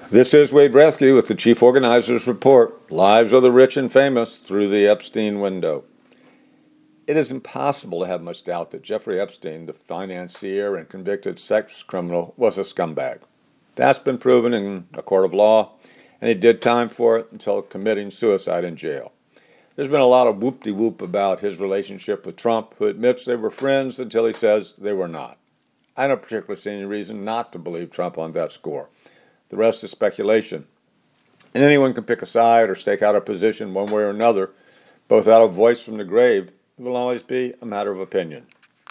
This is Wade Rathke with the Chief Organizer's Report, Lives of the Rich and Famous Through the Epstein Window. It is impossible to have much doubt that Jeffrey Epstein, the financier and convicted sex criminal, was a scumbag. That's been proven in a court of law, and he did time for it until committing suicide in jail. There's been a lot of whoop-de-whoop about his relationship with Trump, who admits they were friends until he says they were not. I don't particularly see any reason not to believe Trump on that score. The rest is speculation. And anyone can pick a side or stake out a position one way or another, but without a voice from the grave, it will always be a matter of opinion.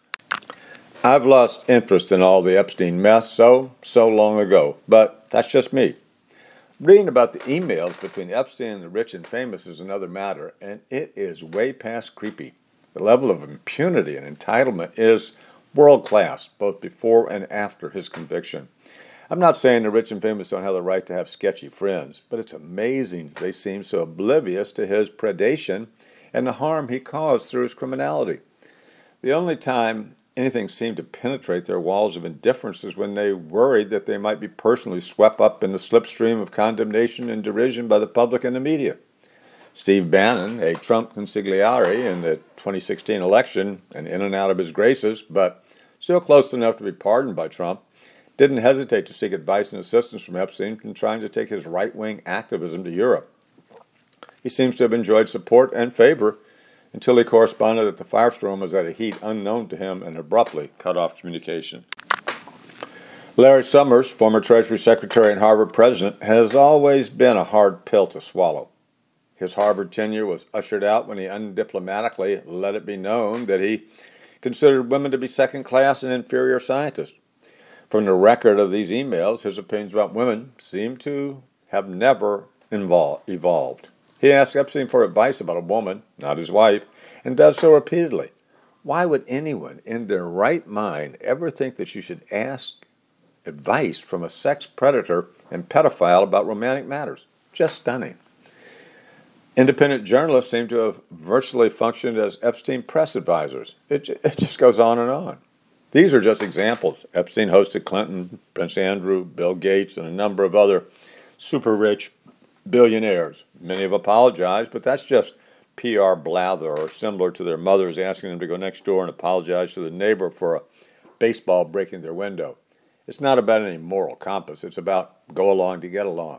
I've lost interest in all the Epstein mess so long ago, but that's just me. Reading about the emails between Epstein and the rich and famous is another matter, and it is way past creepy. The level of impunity and entitlement is world-class, both before and after his conviction. I'm not saying the rich and famous don't have the right to have sketchy friends, but it's amazing they seem so oblivious to his predation and the harm he caused through his criminality. The only time anything seemed to penetrate their walls of indifference is when they worried that they might be personally swept up in the slipstream of condemnation and derision by the public and the media. Steve Bannon, a Trump consigliere in the 2016 election and in and out of his graces, but still close enough to be pardoned by Trump, didn't hesitate to seek advice and assistance from Epstein in trying to take his right-wing activism to Europe. He seems to have enjoyed support and favor until he corresponded that the firestorm was at a heat unknown to him and abruptly cut off communication. Larry Summers, former Treasury Secretary and Harvard president, has always been a hard pill to swallow. His Harvard tenure was ushered out when he undiplomatically let it be known that he considered women to be second-class and inferior scientists. From the record of these emails, his opinions about women seem to have never evolved. He asks Epstein for advice about a woman, not his wife, and does so repeatedly. Why would anyone in their right mind ever think that you should ask advice from a sex predator and pedophile about romantic matters? Just stunning. Independent journalists seem to have virtually functioned as Epstein press advisors. It just goes on and on. These are just examples. Epstein hosted Clinton, Prince Andrew, Bill Gates, and a number of other super-rich billionaires. Many have apologized, but that's just PR blather, or similar to their mothers asking them to go next door and apologize to the neighbor for a baseball breaking their window. It's not about any moral compass. It's about go along to get along.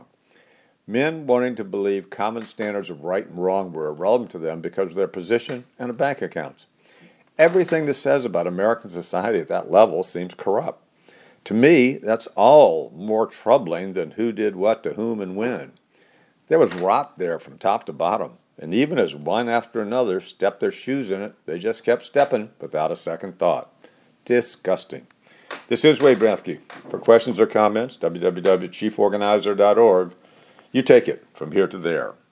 Men wanting to believe common standards of right and wrong were irrelevant to them because of their position and their bank accounts. Everything this says about American society at that level seems corrupt. To me, that's all more troubling than who did what to whom and when. There was rot there from top to bottom, and even as one after another stepped their shoes in it, they just kept stepping without a second thought. Disgusting. This is Wade Rathke. For questions or comments, www.chieforganizer.org. You take it from here to there.